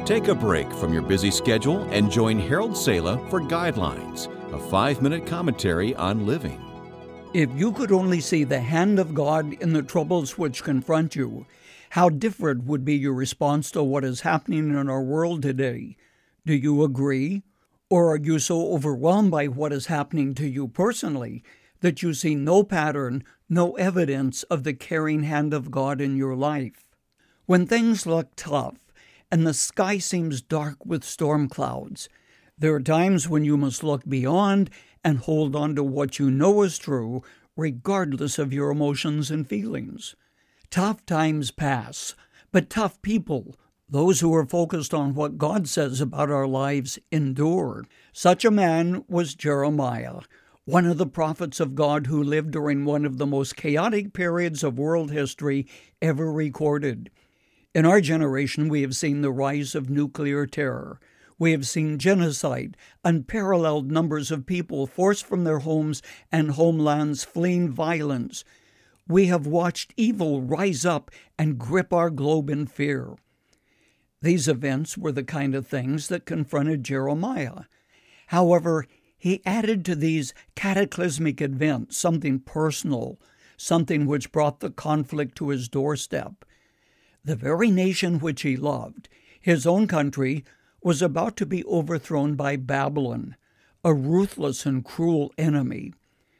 Take a break from your busy schedule and join Harold Sala for Guidelines, a 5-minute commentary on living. If you could only see the hand of God in the troubles which confront you, how different would be your response to what is happening in our world today? Do you agree? Or are you so overwhelmed by what is happening to you personally that you see no pattern, no evidence of the caring hand of God in your life? When things look tough and the sky seems dark with storm clouds, there are times when you must look beyond and hold on to what you know is true, regardless of your emotions and feelings. Tough times pass, but tough people, those who are focused on what God says about our lives, endure. Such a man was Jeremiah, one of the prophets of God who lived during one of the most chaotic periods of world history ever recorded. In our generation, we have seen the rise of nuclear terror. We have seen genocide, unparalleled numbers of people forced from their homes and homelands fleeing violence. We have watched evil rise up and grip our globe in fear. These events were the kind of things that confronted Jeremiah. However, he added to these cataclysmic events something personal, something which brought the conflict to his doorstep. The very nation which he loved, his own country, was about to be overthrown by Babylon, a ruthless and cruel enemy.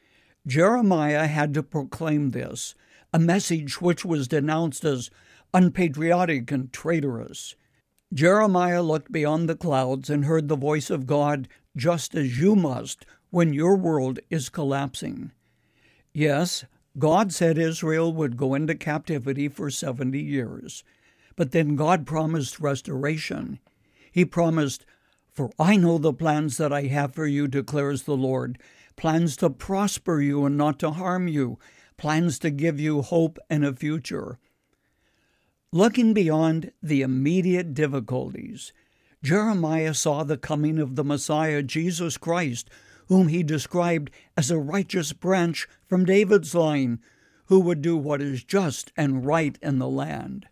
Jeremiah had to proclaim this, a message which was denounced as unpatriotic and traitorous. Jeremiah looked beyond the clouds and heard the voice of God, just as you must when your world is collapsing. Yes, God said Israel would go into captivity for 70 years, but then God promised restoration. He promised, "For I know the plans that I have for you, declares the Lord, plans to prosper you and not to harm you, plans to give you hope and a future." Looking beyond the immediate difficulties, Jeremiah saw the coming of the Messiah, Jesus Christ, whom he described as a righteous branch from David's line, who would do what is just and right in the land.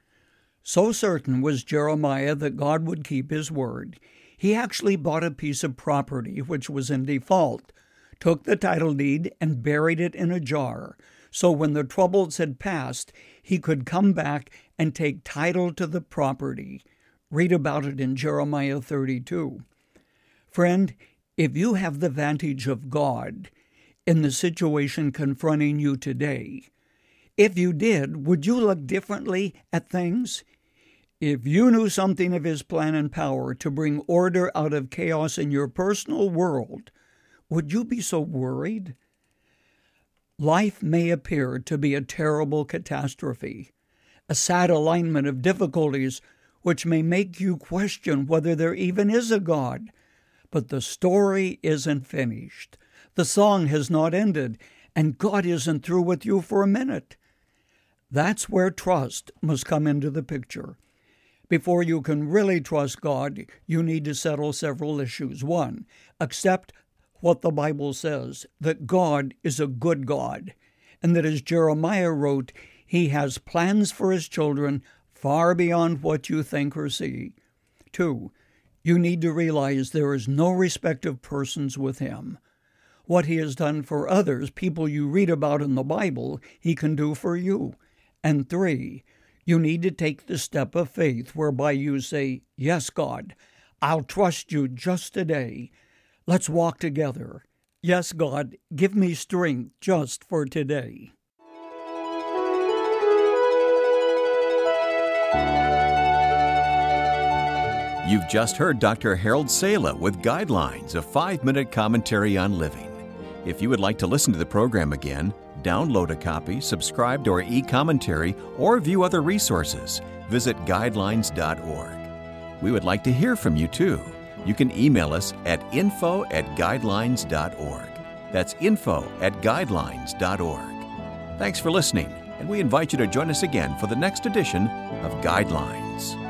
So certain was Jeremiah that God would keep his word, he actually bought a piece of property which was in default, took the title deed and buried it in a jar, so when the troubles had passed, he could come back and take title to the property. Read about it in Jeremiah 32. Friend, if you have the vantage of God in the situation confronting you today, if you did, would you look differently at things? If you knew something of his plan and power to bring order out of chaos in your personal world, would you be so worried? Life may appear to be a terrible catastrophe, a sad alignment of difficulties which may make you question whether there even is a God. But the story isn't finished. The song has not ended, and God isn't through with you for a minute. That's where trust must come into the picture. Before you can really trust God, you need to settle several issues. 1, accept what the Bible says, that God is a good God, and that as Jeremiah wrote, he has plans for his children far beyond what you think or see. 2, you need to realize there is no respect of persons with him. What he has done for others, people you read about in the Bible, he can do for you. And 3, you need to take the step of faith whereby you say, "Yes, God, I'll trust you just today. Let's walk together. Yes, God, give me strength just for today." You've just heard Dr. Harold Sala with Guidelines, a 5-minute commentary on living. If you would like to listen to the program again, download a copy, subscribe to our e-commentary, or view other resources, visit guidelines.org. We would like to hear from you too. You can email us at info@guidelines.org. That's info@guidelines.org. Thanks for listening, and we invite you to join us again for the next edition of Guidelines.